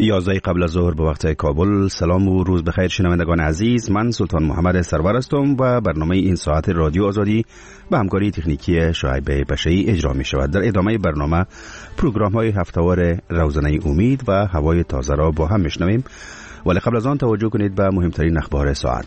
11 قبل از ظهر به وقت کابل. سلام و روز بخیر شنوندگان عزیز، من سلطان محمد سرور هستم و برنامه این ساعت رادیو آزادی به همکاری تکنیکی شعیب بشری اجرا می شود. در ادامه برنامه پروگرام های هفتهوار روزنه امید و هوای تازه را با هم میشنویم، ولی قبل از آن توجه کنید به مهمترین اخبار ساعت.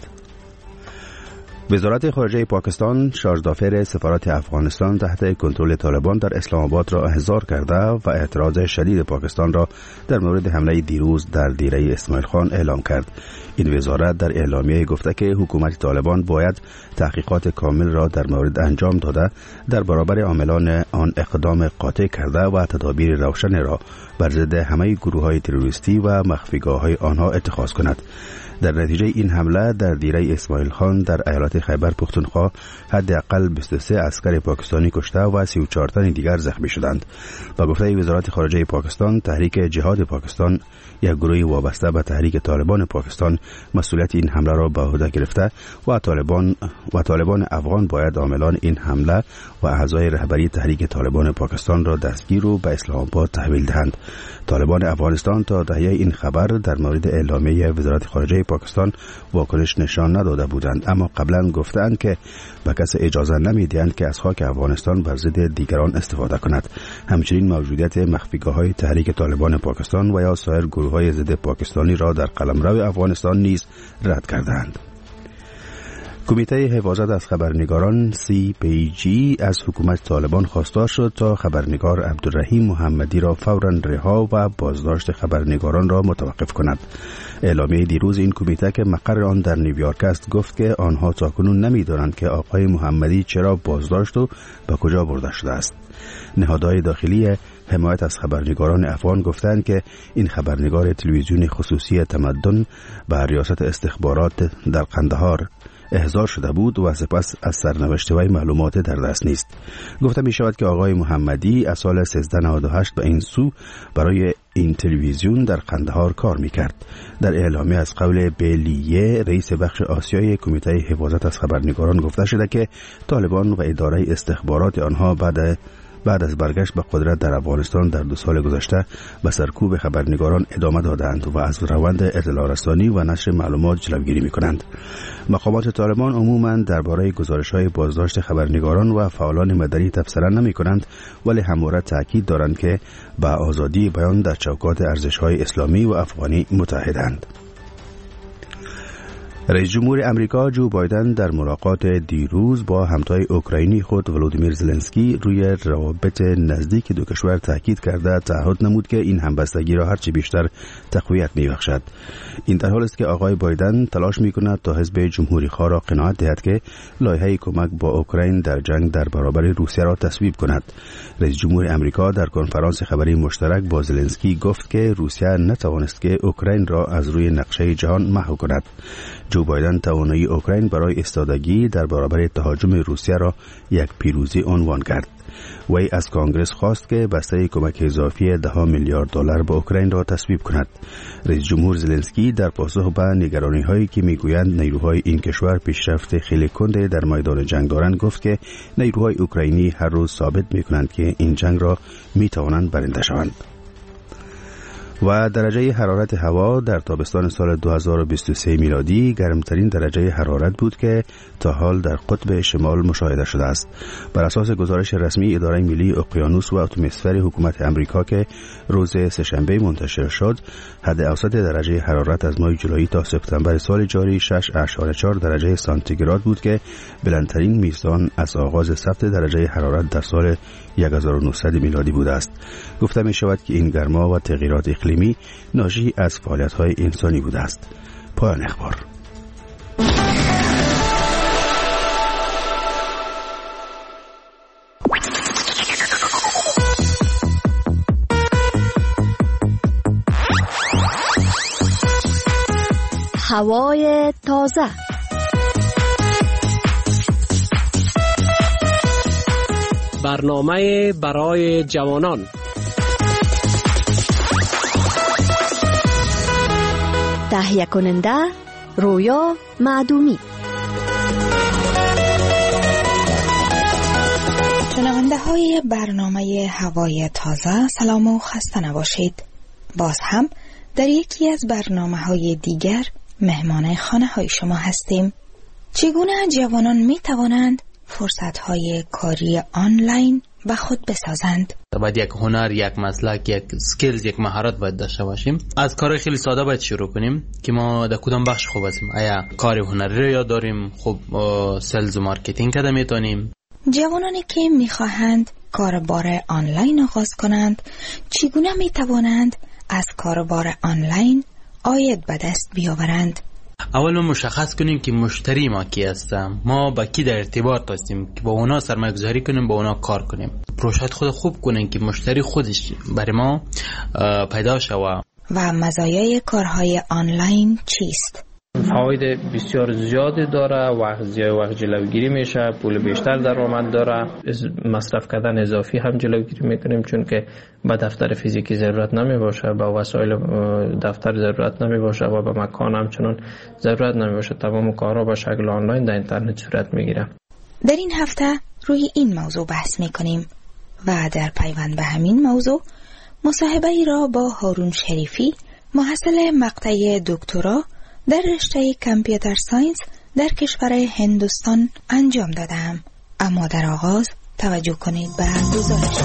وزارت خارجه پاکستان شارژدافر سفارت افغانستان تحت کنترل طالبان در اسلام آباد را احضار کرده و اعتراض شدید پاکستان را در مورد حمله دیروز در دیره اسماعیل خان اعلام کرد. این وزارت در اعلامیه گفته که حکومت طالبان باید تحقیقات کامل را در مورد انجام داده در برابر عاملان آن اقدام قاطع کرده و تدابیر روشن را بر ضد همه گروه‌های تروریستی و مخفیگاه‌های آنها اتخاذ کند. در نتیجه این حمله در دیره اسماعیل خان در ایالت خیبر پختونخوا حداقل 23 عسکر پاکستانی کشته و 34 تن دیگر زخمی شدند. با گفته وزارت خارجه پاکستان، تحریک جهاد پاکستان، یک گروه وابسته به تحریک طالبان پاکستان، مسئولیت این حمله را به عهده گرفته و طالبان افغان باید عاملان این حمله و اعضای رهبری تحریک طالبان پاکستان را دستگیر و به اسلام آباد تحویل دهند. طالبان افغانستان تا تهیه این خبر در مورد اعلامیه وزارت خارجه پاکستان واکنش نشان نداده بودند، اما قبلا گفتند که به کسی اجازه نمیدهند که از خاک افغانستان بر ضد دیگران استفاده کند. همچنین موجودیت مخفیگاه‌های تحریک طالبان پاکستان و یا سایر گروه‌های ضد پاکستانی را در قلمرو افغانستان نیز رد کردند. کمیته حفاظت از خبرنگاران CPG از حکومت طالبان خواستار شد تا خبرنگار عبدالرحیم محمدی را فوراً رها و بازداشت خبرنگاران را متوقف کند. اعلامیه دیروز این کمیته که مقر آن در نیویورک است گفت که آنها تاکنون نمی‌دانند که آقای محمدی چرا بازداشت و به کجا برده شده است. نهادهای داخلی حمایت از خبرنگاران افغان گفتند که این خبرنگار تلویزیون خصوصی تمدن به ریاست استخبارات در قندهار احضار شده بود و سپس از سرنوشت وی معلومات در دست نیست. گفته می شود که آقای محمدی از سال 1398 به این سو برای این تلویزیون در قندهار کار می کرد. در اعلامیه از قول بیلیه، رئیس بخش آسیای کمیته حفاظت از خبرنگاران گفته شده که طالبان و اداره استخبارات آنها بعد از برگشت به قدرت در افغانستان در 2 سال گذشته به سرکوب خبرنگاران ادامه دادند و از روند اطلاع رسانی و نشر معلومات جلوگیری می‌کنند. مقامات طالبان عموماً درباره گزارش‌های بازداشت خبرنگاران و فعالان مدنی تبصره نمی‌کنند، ولی همواره تاکید دارند که با آزادی بیان در چوکات ارزش‌های اسلامی و افغانی متحدند. رئیس جمهور امریکا جو بایدن در ملاقات دیروز با همتای اوکراینی خود ولودیمیر زلنسکی روی روابط نزدیک دو کشور تاکید کرده تعهد نمود که این همبستگی را هرچی بیشتر تقویت می‌بخشد. این در حالی است که آقای بایدن تلاش می‌کند تا حزب جمهوری خواه را قناعت دهد که لایحه کمک با اوکراین در جنگ در برابر روسیه را تصویب کند. رئیس جمهور امریکا در کنفرانس خبری مشترک با زلنسکی گفت که روسیه نتوانست که اوکراین را از روی نقشه جهان محو کند. جو بایدن توانایی اوکراین برای ایستادگی در برابر تهاجم روسیه را یک پیروزی عنوان کرد. وی از کانگرس خواست که بسته کمک اضافی 10 میلیارد دلار به اوکراین را تصویب کند. رئیس جمهور زلنسکی در پاسخ به نگرانی‌هایی که میگویند نیروهای این کشور پیشرفت خیلی کند در میدان جنگ دارند گفت که نیروهای اوکراینی هر روز ثابت می‌کنند که این جنگ را می‌توانند برنده شوند. و درجه حرارت هوا در تابستان سال 2023 میلادی گرمترین درجه حرارت بود که تا حال در قطب شمال مشاهده شده است. بر اساس گزارش رسمی اداره ملی اقیانوس و اتمسفر حکومت امریکا که روز سه‌شنبه منتشر شد، حد اوسط درجه حرارت از ماه جولای تا سپتامبر سال جاری 6.4 درجه سانتیگراد بود که بلندترین میزان از آغاز ثبت درجه حرارت در سال 1900 میلادی بوده است. گفته می شود که این گرما و تغییرات اقلیمی ناشی از فعالیت‌های انسانی بوده است. پایان اخبار. هوای تازه. برنامه برای جوانان. تهیه کننده رویا معدومی. شنونده های برنامه هوای تازه، سلام و خسته نباشید. باز هم در یکی از برنامه‌های دیگر مهمان خانه‌های شما هستیم. چگونه جوانان می توانند فرصت‌های کاری آنلاین به خود بسازند؟ باید یک هنر، یک مسلک، یک سکیلز، یک مهارت باید داشته باشیم. از کار خیلی ساده باید شروع کنیم که ما در کدام بخش خوب هستیم. آیا کار هنری رو یاد داریم؟ خب سلز و مارکتینگ کده میتونیم. جوانانی که میخواهند کاربار آنلاین آغاز کنند چگونه میتوانند از کاربار آنلاین عاید به دست بیاورند؟ اول ما مشخص کنیم که مشتری ما کی هستم، ما با کی در ارتباط هستیم که با اونا سرمایه گذاری کنیم، با اونا کار کنیم. پروژه خود خوب کنیم که مشتری خودش برای ما پیدا شود. و مزایای کارهای آنلاین چیست؟ فواید بسیار زیادی داره، وقت جلوگیری میشه، پول بیشتر درآمد داره، مصرف کردن اضافی هم جلوگیری میکنیم چون که به دفتر فیزیکی ضرورت نمی باشه، به وسایل دفتر ضرورت نمی باشه و به مکان همچنان ضرورت نمی باشه. تمام کارها به شکل آنلاین در اینترنت صورت میگیره. در این هفته روی این موضوع بحث میکنیم و در پیوند به همین موضوع مصاحبه ای را با هارون شریفی، محصل مقطع دکترا در رشته کامپیوتر ساینس در کشور هندوستان انجام دادم. اما در آغاز توجه کنید به گزارش.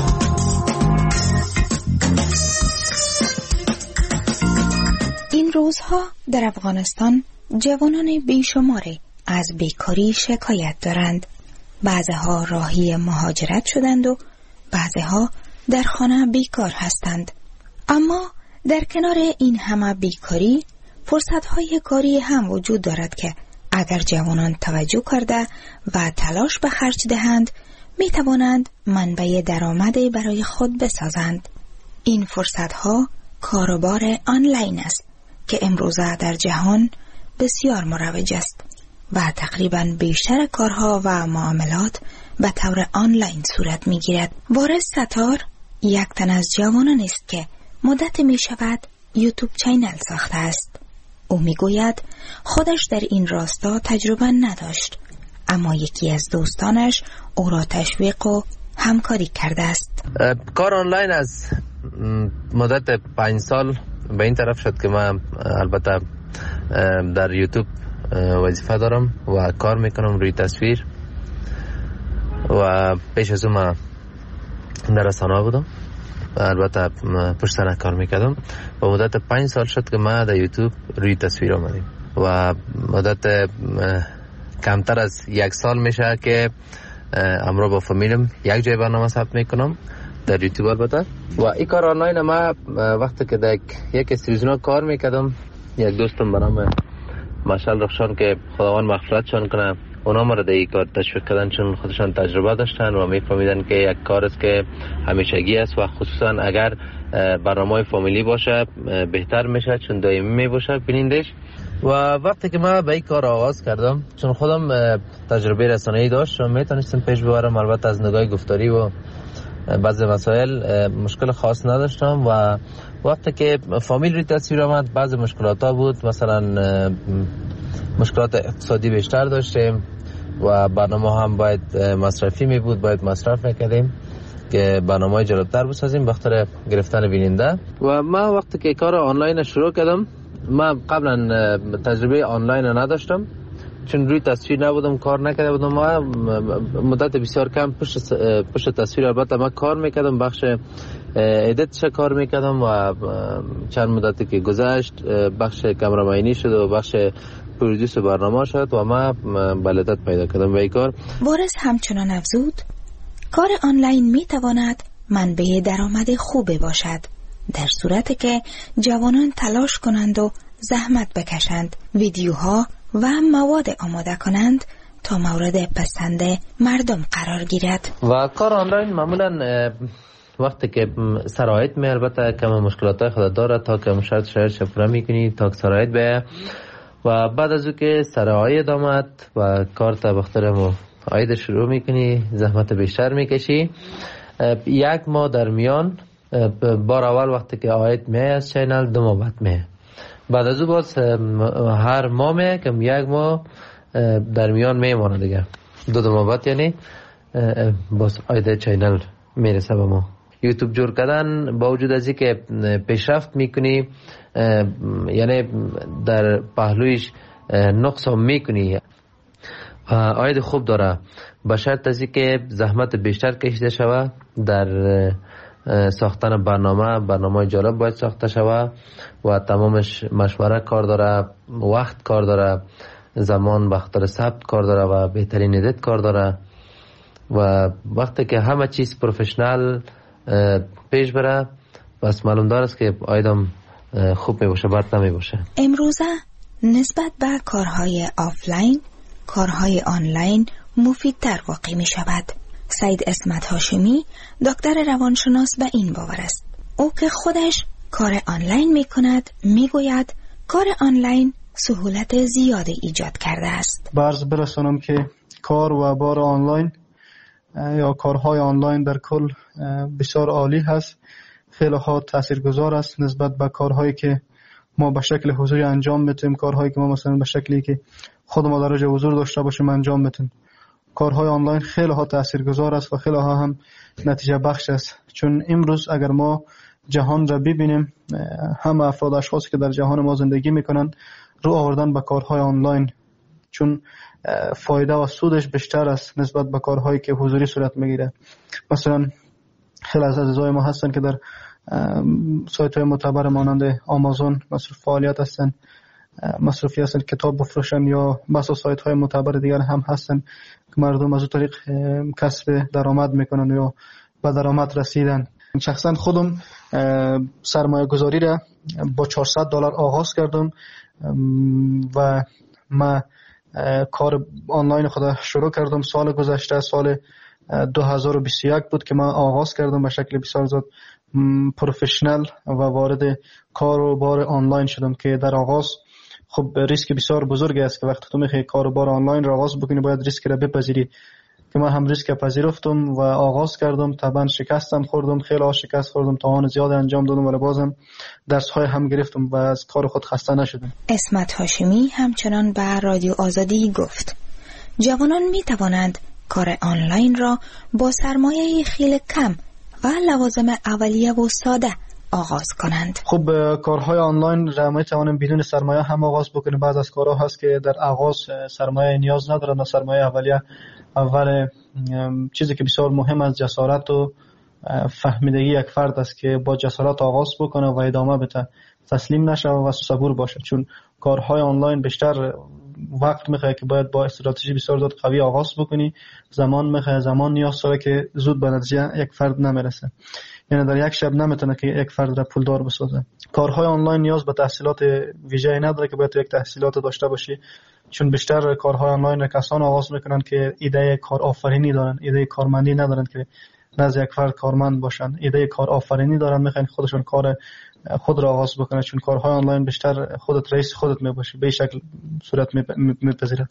این روزها در افغانستان جوانان بیشماری از بیکاری شکایت دارند. بعضها راهی مهاجرت شدند و بعضها در خانه بیکار هستند. اما در کنار این همه بیکاری فرصت‌های کاری هم وجود دارد که اگر جوانان توجه کرده و تلاش به خرج دهند می توانند منبع درآمدی برای خود بسازند. این فرصت‌ها کاروبار آنلاین است که امروزه در جهان بسیار مروج است و تقریباً بیشتر کارها و معاملات به طور آنلاین صورت می گیرد. وارث ستار یک تن از جوانان است که مدت می شود یوتیوب چینل ساخته است. او میگوید خودش در این راستا تجربه نداشت، اما یکی از دوستانش او را تشویق و همکاری کرده است. کار آنلاین از مدت 5 سال به این طرف شد که من البته در یوتیوب وظیفه دارم و کار میکنم روی تصویر و پیش از اون من در رسانه بودم، البته پشت صحنه کار میکردم و مدت 5 سال شد که ما در یوتیوب روی تصویر آمدیم و مدت کمتر از 1 سال میشه که همراه با فامیلم یک جای برنامه ثبت میکنم در یوتیوب البته. و این کار آنلاین ما وقتی که در یک تلویزیون کار میکردم، یک دوستم به نام مشعل رخشان که خداوند مغفرتشان کنه، اونا ما را در این کار تشویق کردن چون خودشان تجربه داشتن و میفهمیدن که یک کار است که همیشگی است و خصوصا اگر برنامه فامیلی باشه بهتر میشه چون دائمی میباشه بینندش. و وقتی که من به این کار آغاز کردم چون خودم تجربه رسانه‌ای داشت و میتونستم پیش ببرم، البته از نگاه گفتاری و بعضی مسائل مشکل خاص نداشتم و وقتی که فامیل روی تصویر آمد بعضی مشکلات ها بود، مثلا مشکلات اقتصادی بیشتر داشتیم و برنامه هم باید مصرفی می بود، باید مصرف میکردیم که برنامه جالبتر بسازیم بخاطر گرفتن بیننده. و من وقتی که کار آنلاین شروع کردم، من قبلا تجربه آنلاین نداشتم چون روی تصویر نبودم، کار نکرده بودم. ما مدت بسیار کم پشت تصویر البته من کار میکردم، بخش ادیتش کار میکردم و چند مدتی که گذشت بخش کامرامانی شد و بخش پرودوس برنامه شد و ما بلدت پیدا کردم به این کار. وارث همچنان افزود کار آنلاین میتواند منبع درآمد خوبی باشد در صورتی که جوانان تلاش کنند و زحمت بکشند، ویدیوها و مواد آماده کنند تا مورد پسند مردم قرار گیرد. و کار آنلاین معمولا وقتی که سرایت می البته کم مشکلات خود داره تا که شرط پورا میکنی تا که سرایت به و بعد از او که سرایت آمد و کار تا بخترم عاید شروع میکنی، زحمت بیشتر میکشی. 1 ماه در میان بار اول وقتی که عاید می از چینل 2 ماه بعد می، بعد از او باز هر ماه می که 1 ماه در میان میمانه دیگه 2 ماه بعد یعنی باز عاید چینل میرسه به ما. یوتیوب جور کردن با وجود از اینکه پیشرفت میکنی، یعنی در پهلویش نقص هم میکنی، عاید خوب داره، به شرط از اینکه زحمت بیشتر کشیده شوه در ساختن برنامه جالب باید ساخته شوه و تمامش مشوره کار داره، وقت کار داره، زمان بخاطر ثبت کار داره و بهترین ادیت کار داره و وقتی که همه چیز پروفشنال پیش بره بس معلوم داره است که عایدم خوب می باشه، بد نمی باشه. امروزه نسبت به کارهای آفلاین، کارهای آنلاین مفیدتر واقع می شود. سید اسمت هاشمی دکتر روانشناس به این باور است. او که خودش کار آنلاین می کند می گوید کار آنلاین سهولت زیادی ایجاد کرده است. برز برسانم که کار و بار آنلاین یا کارهای آنلاین در کل بسیار عالی هست، خیلی ها تاثیرگذار است نسبت به کارهایی که ما به شکل حضوری انجام میتیم، کارهایی که ما مثلا به شکلی که خود ما درجه حضور داشته باشیم انجام میتیم. کارهای آنلاین خیلی ها تاثیرگذار است و خیلی ها هم نتیجه بخش است، چون امروز اگر ما جهان را ببینیم، همه افراد اشخاصی که در جهان ما زندگی میکنن رو آوردن به کارهای آنلاین، چون فایده و سودش بیشتر است نسبت به کارهایی که حضوری صورت میگیره. مثلا خیلی از عزیزای ما هستن که در سایت های معتبر مانند آمازون مصرف فعالیت هستن، مصرفی هستن، کتاب بفروشن یا بسا سایت های معتبر دیگر هم هستن که مردم از اون طریق کسب درآمد میکنن یا به درآمد رسیدن. شخصا خودم سرمایه گذاری را با $400 آغاز کردم و ما کار آنلاین خود شروع کردم سال گذشته، سال 2021 بود که من آغاز کردم، به شکل بسیار زیاد پروفشنال و وارد کار و بار آنلاین شدم که در آغاز خب ریسک بسیار بزرگی است که وقتی تو میخوای کار و بار آنلاین را آغاز بکنی باید ریسک را بپذیری، که من هم ریسک پذیرفتم و آغاز کردم. طبعا شکستم خوردم، خیلی شکست خوردم، توان زیاد انجام دادم ولی بازم درس های هم گرفتم و از کار خود خسته نشدم. اسمت هاشمی همچنان به رادیو آزادی گفت جوانان می توانند کار آنلاین را با سرمایه خیلی کم و لوازم اولیه و ساده آغاز کنند. خب کارهای آنلاین را می توانیم بدون سرمایه هم آغاز بکنیم. بعض از کارها هست که در آغاز سرمایه نیاز ندارن، سرمایه اولیه اول چیزی که بسیار مهم است جسارت و فهمیدگی یک فرد است که با جسارت آغاز بکنه و ادامه بده، تسلیم نشه و صبور باشه، چون کارهای آنلاین بیشتر وقت میخواد که باید با استراتژی بسیار زیاد قوی آغاز بکنی، زمان میخواد، زمان نیاز داره که زود به نتیجه یک فرد نمیرسه، یعنی در یک شب نمیتونه که یک فرد را پولدار بسازه. کارهای آنلاین نیاز به تحصیلات ویژه‌ای نداره که باید یک تحصیلات داشته باشی، چون بیشتر کارهای آنلاین کسان آغاز میکنن که ایده کار آفرینی دارن، ایده کارمندی ندارن که نزد یک فرد کارمند باشن، ایده کار آفرینی دارن، میخوان خودشون کار خود را آغاز بکنن، چون کارهای آنلاین بیشتر خودت رئیس خودت میباشی، به شکل صورت میپذیره.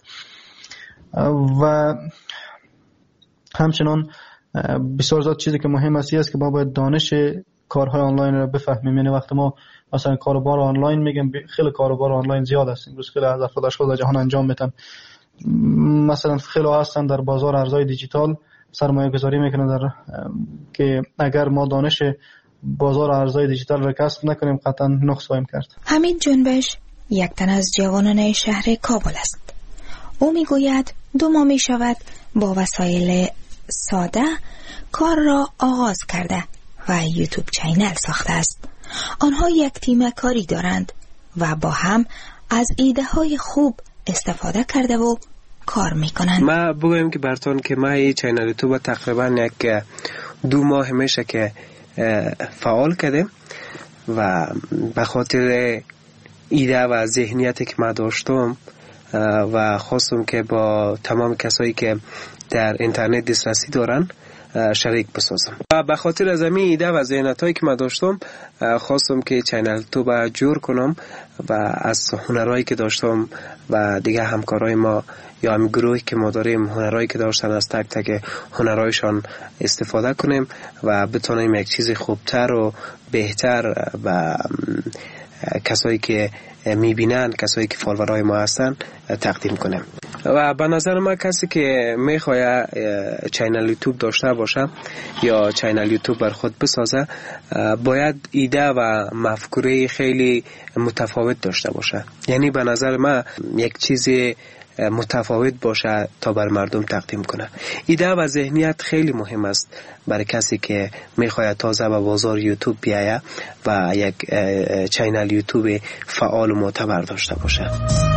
و همچنان بسیار زیاد چیزی که مهم است که ما باید دانش کارهای آنلاین را بفهمیم. یعنی وقتی ما مثلا کاروبار آنلاین میگم، خیلی کاروبار آنلاین زیاد است امروز، خیلی از افراد اشخاص در جهان انجام میدن. مثلا خیلی هستن در بازار ارزهای دیجیتال سرمایه گذاری میکنن در که اگر ما دانش بازار ارزهای دیجیتال را کسب نکنیم قطعا نقص خواهیم کرد. حمید جنبش یک تن از جوانان شهر کابل است. او میگوید 2 ماه می شود با وسایل ساده کار را آغاز کرده و یوتیوب چینل ساخته است. آنها یک تیم کاری دارند و با هم از ایده های خوب استفاده کرده و کار میکنند. ما بگویم که براتون که ما این چینل یوتیوب تقریبا یک 2 ماه میشه که فعال کردیم و به خاطر ایده و ذهنیتی که ما داشتم و خواستم که با تمام کسایی که در اینترنت دسترسی دارن شریک بسازم و به خاطر از همین ایده و ذهنیتایی که من داشتم خواستم که چینل یوتیوب جور کنم و از هنرهایی که داشتم و دیگه همکارای ما یا هم گروهی که ما داریم هنرهایی که داشتن از تک تک هنرهایشان استفاده کنیم و بتونیم یک چیز خوبتر و بهتر و کسایی که میبینن، کسایی که فالوورای ما هستن تقدیم کنیم. و به نظر من کسی که میخواد چینل یوتیوب داشته باشه یا چینل یوتیوب بر خود بسازه باید ایده و مفکوره خیلی متفاوت داشته باشه. یعنی به نظر من یک چیزی متفاوت باشه تا بر مردم تقدیم کنه. ایده و ذهنیت خیلی مهم است برای کسی که میخواد تازه به بازار یوتیوب بیایه و یک چینل یوتیوب فعال و معتبر داشته باشه.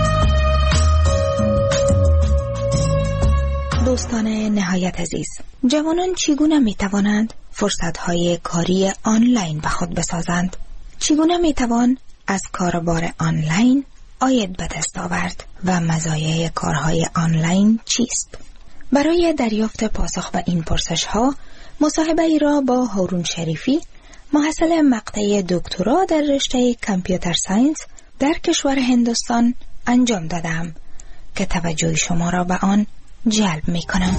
دوستان نهایت عزیز، جوانان چگونه می توانند فرصت‌های کاری آنلاین به خود بسازند؟ چگونه می توان از کاربار آنلاین عاید به دست آورد و مزایای کارهای آنلاین چیست؟ برای دریافت پاسخ به این پرسش‌ها مصاحبه ای را با هارون شریفی، محصل مقطع دکترا در رشته کامپیوتر ساینس در کشور هندوستان انجام دادم که توجه شما را به آن جلب می کنم.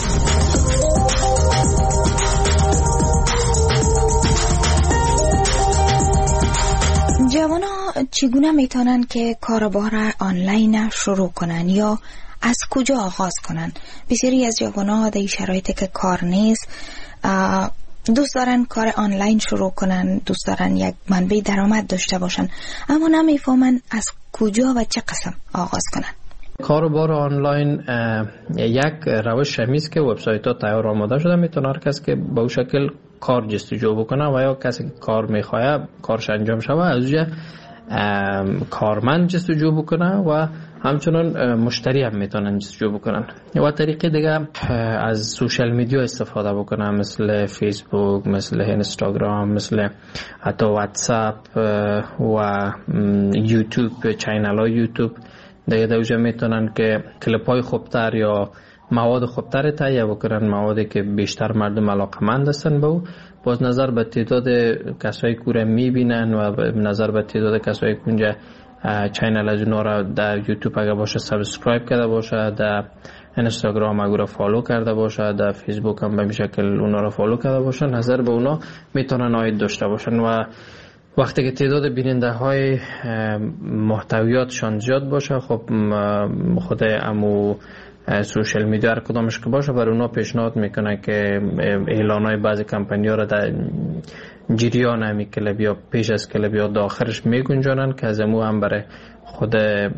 جوانا چگونه می توانند که کاربار آنلاین شروع کنند یا از کجا آغاز کنند؟ بسیاری از جوانا در شرایطی که کار نیست دوست دارن کار آنلاین شروع کنن، دوست دارن یک منبع درآمد داشته باشن، اما نمیفهمن از کجا و چه قسم آغاز کنن. کاربار آنلاین یک روش همیست که وبسایت ها تیار آماده شده، میتونه هر کس که به اون شکل کار جستجو بکنه و یا کسی که کار میخواه کارش انجام شود از اونجا کارمند جستجو بکنه و همچنان مشتری هم میتونن جستجو بکنن. و طریقه دیگه از سوشال میدیا استفاده بکنه، مثل فیسبوک، مثل اینستاگرام، مثل حتی واتساپ و یوتیوب، چینل های یوتیوب دیگه دوجه میتونن که کلیپ های خوبتر یا مواد خوبتر تهیه بکنن، موادی که بیشتر مردم علاقمند هستن به او. باز نظر به تعداد کسایی که میبینن و نظر به تعداد کسایی که اونجا چینل از اونا را در یوتیوب اگه باشه سابسکرایب کرده باشه، در اینستاگرام اگه را فالو کرده باشه، در فیسبوک هم به شکل اونا را فالو کرده باشه، نظر به اونا میتونن عاید داشته باشن. و وقتی که تعداد بیننده های محتویاتشان زیاد باشه، خب خود امو سوشال میدیا هر کدامش که باشه بر اونا پیشنهاد میکنه که اعلان های بعضی کمپانی ها را در جریان همی کلب یا پیش از کلب یا داخلش میگنجانن که از امو هم برای خود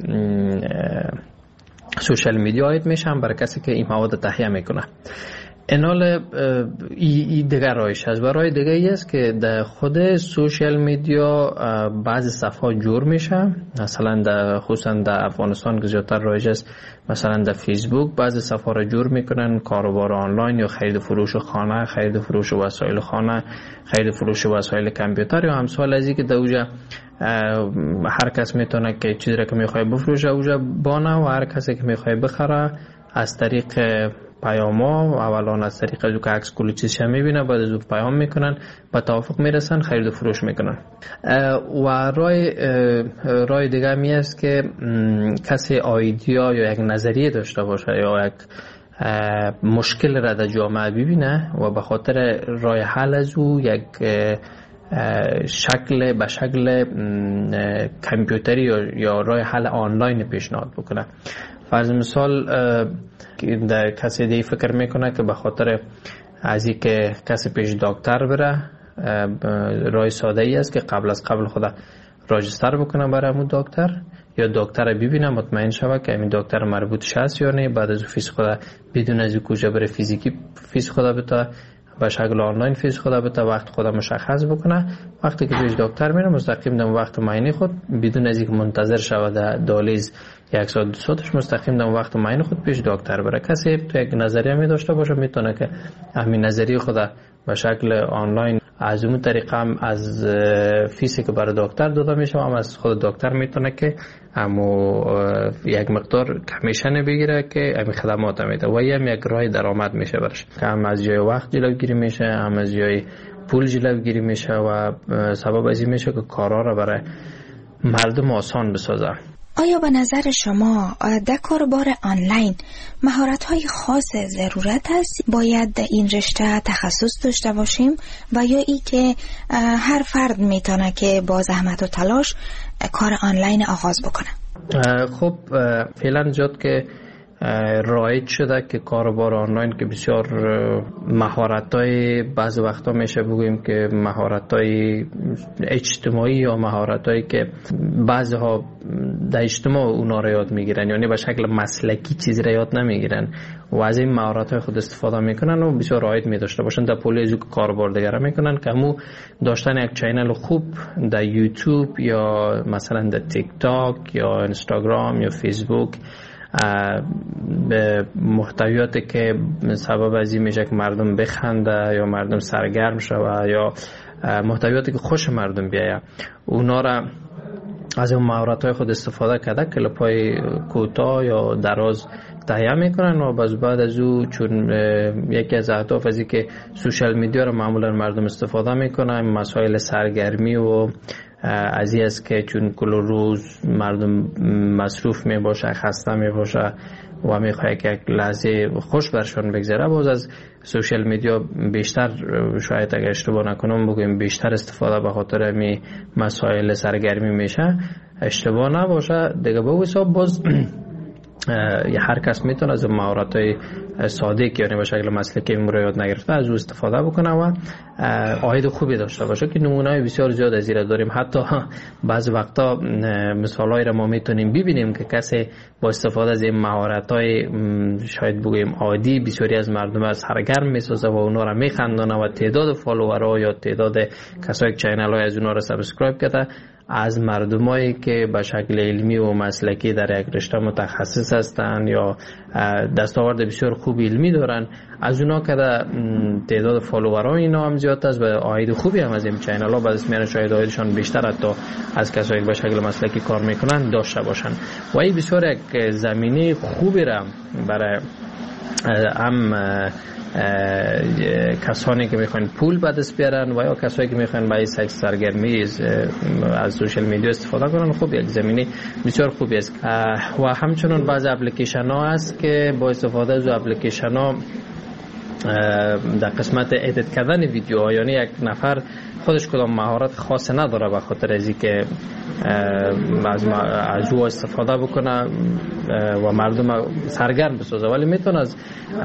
سوشال میدیا عاید میشه، هم برای کسی که این مواد تهیه میکنه. اینال این دیگر رایش هست. و رای دیگه ای است که در خود سوشال میدیا بعضی صفحات جور میشه، مثلا خصوصا در افغانستان که زیادتر رایج است، مثلا در فیسبوک بعضی صفحه را جور میکنن، کاروبار آنلاین یا خرید فروش خانه، خرید فروش وسایل خانه، خرید فروش وسایل کامپیوتر یا امثال از این که در اوجا هر کس میتونه که چیزی را که میخواد بفروشه اوجا بانه و هر کسی که میخواد بخره از طریق پیاما اولان از طریق از که عکس کلی چیزش میبینه، بعد از اون پیام میکنن، به توافق میرسن، خرید و فروش میکنن. و رای دیگه می است که کسی ایده یا یک نظریه داشته باشه یا یک مشکل را در جامعه ببینه و به خاطر رای حل از او یک به شکل کامپیوتری یا رای حل آنلاین پیشنهاد بکنه. فرض مثال در کسی دیگه فکر میکنه که به خاطر از این که کسی پیش دکتر بره، رای ساده ای است که قبل خدا راجستر بکنه برای همون دکتر یا دکتر ببینه مطمئن شوه که همین دکتر مربوطش هست یا نه، بعد از فیس خدا بدون از کجا بره فیزیکی فیس خدا بتا به شکل آنلاین فیس خدا بتا وقت خدا مشخص بکنه. وقتی که پیش دکتر میره مستقیم در وقت معاینه خود بدون از اینکه منتظر شوه در دالیز یک ساعت دو ساعتش مستقیم در وقت معاینه خود پیش دکتر بره. کسی تو یک نظریه می داشته باشه میتونه که همین نظریه خدا به شکل آنلاین از اون طریقه هم از فیسی که برای دکتر داده میشه هم از خود دکتر میتونه که همو یک مقدار کمیشن بگیره که همین خدمات میده و هم یک راه درآمد میشه برش، که هم از جای وقت جلوگیری میشه، هم از جای پول جلوگیری میشه و سبب از این میشه که کارا را برای مردم آسان بسازه. آیا به نظر شما در کاربار آنلاین مهارت‌های خاص ضرورت است؟ باید در این رشته تخصص داشته باشیم و یا ای که هر فرد میتونه که با زحمت و تلاش کار آنلاین آغاز بکنه؟ خب فعلا جد که رایج شده که کاربار آنلاین که بسیار مهارت‌های بعض وقتا میشه بگوییم که مهارت‌های اجتماعی یا مهارت‌هایی که بعضها در اجتماع اونا را یاد میگیرن، یعنی به شکل مسلکی چیزی را یاد نمیگیرن و از این مهارت‌های خود استفاده میکنن و بسیار رایج می‌داشته باشن در پولیزو که کاربار دیگر میکنن که همو داشتن یک چینل خوب در یوتیوب یا مثلا در تیک تاک یا اینستاگرام یا فیسبوک به محتویاتی که سبب از این میشه که مردم بخنده یا مردم سرگرم شوه یا محتویاتی که خوش مردم بیایه، اونا را از اون مهارت‌های خود استفاده کرده کلیپ‌های کوتاه یا دراز تهیه میکنن و بعد از او چون یکی از اهداف از این که سوشال میدیا رو معمولا مردم استفاده میکنن، مسائل سرگرمی و از این است که چون کل روز مردم مصروف می باشه، خسته می باشه و می خواهد که یک لحظه خوش برشان بگذره، باز از سوشال میدیا بیشتر، شاید اگر اشتباه نکنم بگویم بیشتر استفاده به خاطر می مسائل سرگرمی میشه، اشتباه نباشه دیگه. به حساب باز هر کس میتونه از مهارت‌های ساده که یعنی به شکل مسلکی یاد نگرفته از او استفاده بکنه و عاید خوبی داشته باشه که نمونه‌های بسیار زیاد از این داریم. حتی بعض وقتا مثالایی را ما میتونیم ببینیم که کسی با استفاده از این مهارت‌های شاید بگوییم عادی بسیاری از مردم از سرگرم میسازه و اونا را میخندونه و تعداد فالوورها یا تعداد کسایی که چینل‌های از اونا را سابسکرایب کرده از مردمایی که به شکل علمی و مسلکی در یک رشته متخصص هستند یا دستاورد بسیار خوب علمی دارن، از اونا که تعداد فالوورها اینا هم زیاد است و عاید خوبی هم از این چینل ها بعد میان شاید عایدشان بیشتر حتی از کسایی که به شکل مسلکی کار میکنن داشته باشن و این بسیار یک زمینه خوبی را برای هم کسانی که میخوان پول به دست بیارن و یا کسایی که میخوان برای سرگرمی از سوشال میدیا استفاده کنن، خب یک زمینه بسیار خوبی است. و همچنین بعض اپلیکیشن ها هست که با استفاده از اپلیکیشن ها در قسمت ادیت کردن ویدیوها، یعنی یک نفر خودش کدام مهارت خاص نداره به خاطر از اینکه از او استفاده بکنه و مردم سرگرم بسازه، ولی میتونه از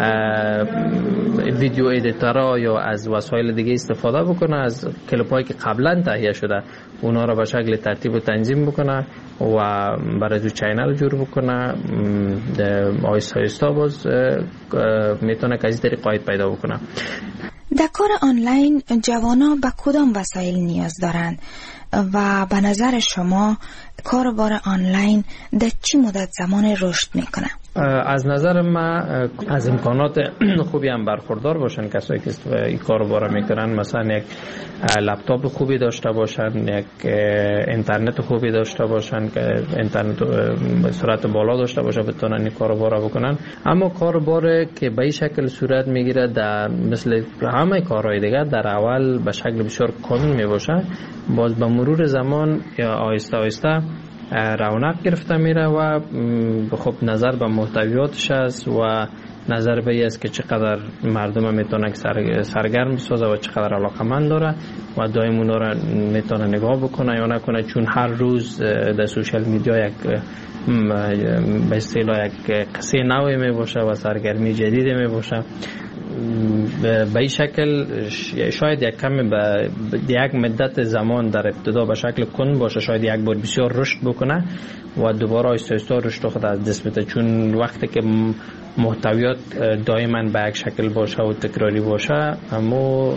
ویدیو ادیتورها یا از وسایل دیگه استفاده بکنه، از کلیپ‌هایی که قبلا تهیه شده اونا رو به شکل ترتیب و تنظیم بکنه و برای تو چینل جور بکنه. آیستا آیستا باز میتونه که از این طریق عاید پیدا بکنه. در کار آنلاین جوانان به کدام وسایل نیاز دارند و به نظر شما کاربار آنلاین در چی مدت زمان رشد میکنه؟ از نظر من از امکانات خوبی هم برخوردار باشن کسایی که این کاربار میکنن، مثلا یک لپتاپ خوبی داشته باشن، یک اینترنت خوبی داشته باشن که اینترنت سرعت بالا داشته باشه بتونن این کاربار بکنن. اما کاربار که به این شکل صورت میگیره در مثل همه کارهای دیگه در اول به شکل بسیار کامل میباشه، باز به مرور زمان یا آهسته آهسته رونق گرفته میره و خب نظر به محتویاتش است و نظر به این است که چقدر مردم میتونه سرگرم بسازه و چقدر علاقمند داره و دائم اونا را میتونه نگاه بکنه یا نکنه، چون هر روز در سوشال میدیا یک به اصطلاح یک قصه نوی میباشه و سرگرمی جدیدی میباشه. به این شکل شاید یک کمی به یک مدت زمان در ابتدا به شکل کند باشه، شاید یک بار بسیار رشد بکنه و دوباره آهسته آهسته رشد خود از دست بده، چون وقتی که محتویات دائما به یک شکل باشه و تکراری باشه اما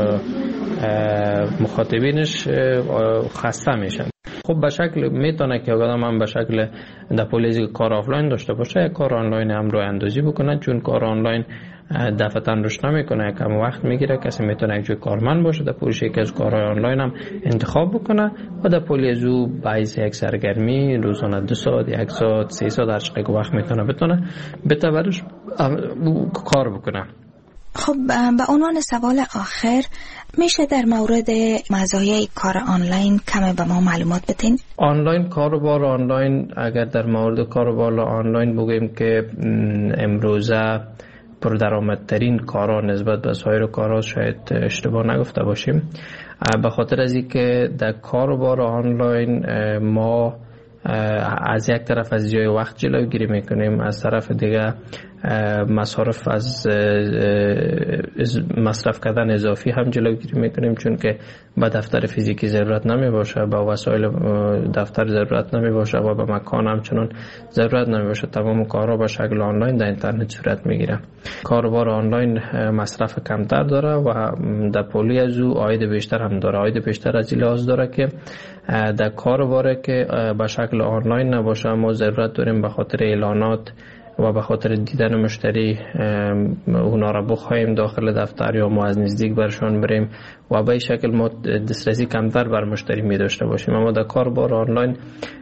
مخاطبینش خسته میشن. خب به شکل میتونه که آدم هم به شکل در پولیزی کار آفلاین داشته باشه، یک کار آنلاین هم رو اندازی بکنه، چون کار آنلاین دفعتاً رشد نمیکنه، کم وقت میگیره. کسی میتونه یک جای کارمند باشه در پولیش یکی از کارهای آنلاین هم انتخاب بکنه و در پولیزو باعث یک سرگرمی روزانه 2 ساعت 1 ساعت 3 ساعت هر چقدر وقت میتونه بتونه بتبرش کار بکنه. خب به عنوان سوال آخر میشه در مورد مزایای کار آنلاین کمی به ما معلومات بدین؟ آنلاین کاروبار آنلاین، اگر در مورد کاروبار آنلاین بگویم که امروزه پردرآمدترین کارا نسبت به سایر کارا، شاید اشتباه نگفته باشیم، به خاطر از اینکه در کاروبار آنلاین ما از یک طرف از جای وقت جلوگیری میکنیم، از طرف دیگه مصارف از مصرف کردن اضافی هم جلوگیری میکنیم، چون که به دفتر فیزیکی ضرورت نمی باشه، به وسایل دفتر ضرورت نمی باشه و به مکان همچنان ضرورت نمی باشه. تمام کارها به شکل آنلاین در اینترنت صورت میگیره. کاروبار آنلاین مصرف کمتر داره و در پولی از او عاید بیشتر هم داره. عاید بیشتر از این لحاظ داره که در کاروباره که به شکل آنلاین نباشه ما ضرورت داریم به خاطر اعلانات و به خاطر دیدن مشتری اونا را بخوایم داخل دفتر یا ما از نزدیک برشان بریم و به این شکل ما دسترسی کمتر بر مشتری می داشته باشیم. اما در کاربار آنلاین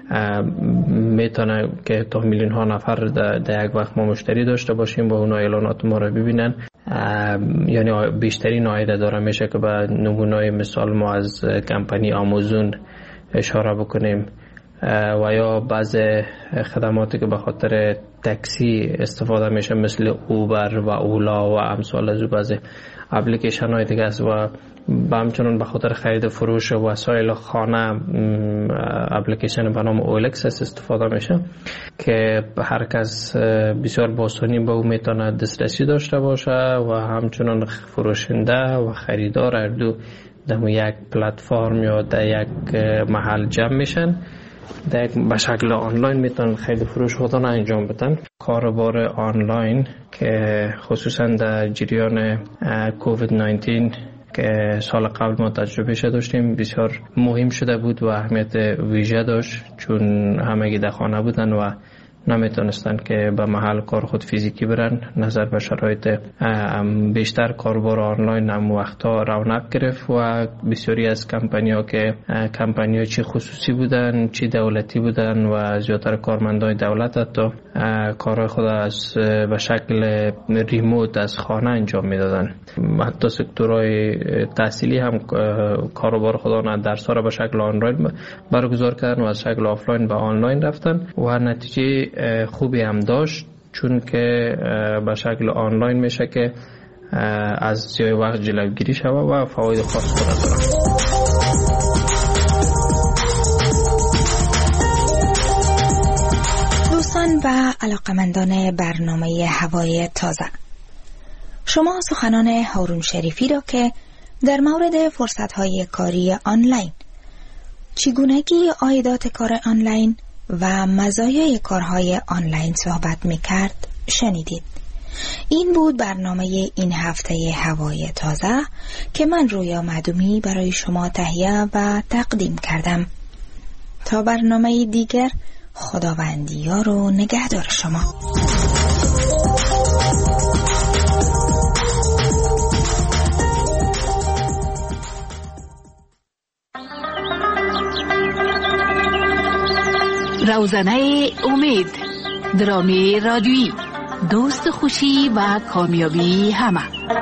میتونه که تا میلیون ها نفر در یک وقت ما مشتری داشته باشیم و اونا اعلانات ما را ببینن، یعنی بیشترین عاید داره. میشه که به نمونه مثال ما از کمپانی آمازون اشاره بکنیم و یا بعض خدماتی که به خاطر تاکسی استفاده میشه مثل اوبر و اولا و امثال از بعض اپلیکیشن های دیگه است و همچنان به خاطر خرید فروش وسایل خانه اپلیکیشن به نام اولکس استفاده میشه که هر کس بسیار با آسانی به او میتونه دسترسی داشته باشه و همچنان فروشنده و خریدار هر دو در یک پلتفرم یا در یک محل جمع میشن، به شکل آنلاین میتونن خرید فروش خودشون انجام بدن. کاروبار آنلاین که خصوصا در جریان کووید 19 که سال قبل ما تجربه داشتیم بسیار مهم شده بود و اهمیت ویژه داشت، چون همگی در خانه بودن و نمیتونستن که به محل کار خود فیزیکی برن. نظر به شرایط بیشتر کاربار آنلاین هم وقتا رونق گرفت و بسیاری از کمپانی‌ها که کمپانی‌ها چی خصوصی بودن چی دولتی بودن و زیادتر کارمندان دولت حتی کارهای خود از به شکل ریموت از خانه انجام میدادن. حتی سکتورهای تحصیلی هم کاروبار خودشان درس‌ها را به شکل آنلاین برگزار کردن و از شکل آفلاین به آنلاین رفتن و نتیجه خوبی هم داشت، چون که به شکل آنلاین میشه که از جای وقت جلوگیری شود و فواید خاص خود داره. دوستان و علاقمندان برنامه هوای تازه، شما سخنان هارون شریفی را که در مورد فرصت‌های کاری آنلاین، چگونگی عایدات کار آنلاین و مزایای کارهای آنلاین صحبت می‌کرد شنیدید. این بود برنامه این هفته هوای تازه که من رویا معدومی برای شما تهیه و تقدیم کردم. تا برنامه دیگر، خداوندی یار و نگهدار شما. روزنه امید، درامی رادیویی، دوست خوشی و کامیابی همه.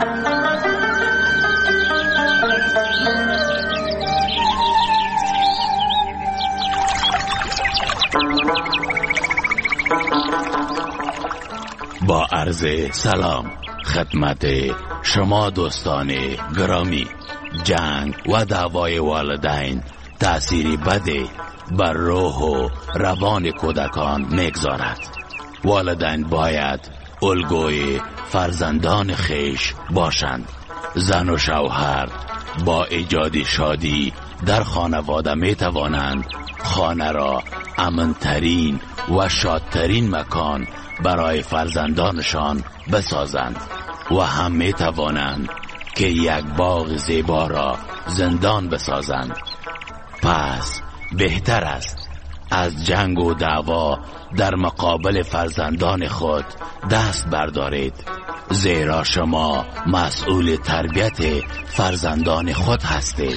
با عرض سلام خدمت شما دوستان گرامی، جنگ و دعوای والدین تأثیری بده بر روح و روان کودکان میگذارد. والدین باید الگوی فرزندان خیش باشند. زن و شوهر با ایجاد شادی در خانواده می توانند خانه را امن‌ترین و شادترین مکان برای فرزندانشان بسازند و هم می توانند که یک باغ زیبا را زندان بسازند. پس بهتر است از جنگ و دعوا در مقابل فرزندان خود دست بردارید، زیرا شما مسئول تربیت فرزندان خود هستید.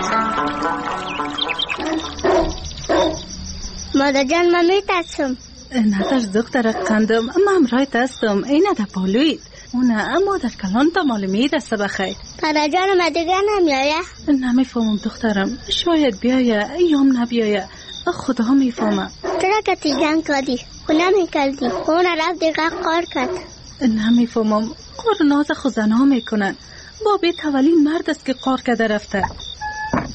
مادر جان، من میترسم. نداشت دکتر قندم من رایت هستم اینه ده پالوید اونه مادر کلان تا معلومی دسته بخیر پدر ما دیگه نمیایه؟ نمیفهمم دخترم شاید بیایه یا نبیایه خدا میفهمم چرا که تیجن کردی؟ خونه میکردی اون رفت دیگه قار کرد نمیفهمم قار ناز خودزنها میکنن بابی تولین مرد است که قار کرده رفته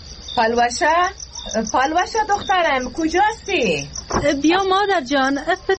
پالوشه دخترم کجاستی؟ بیا مادر جان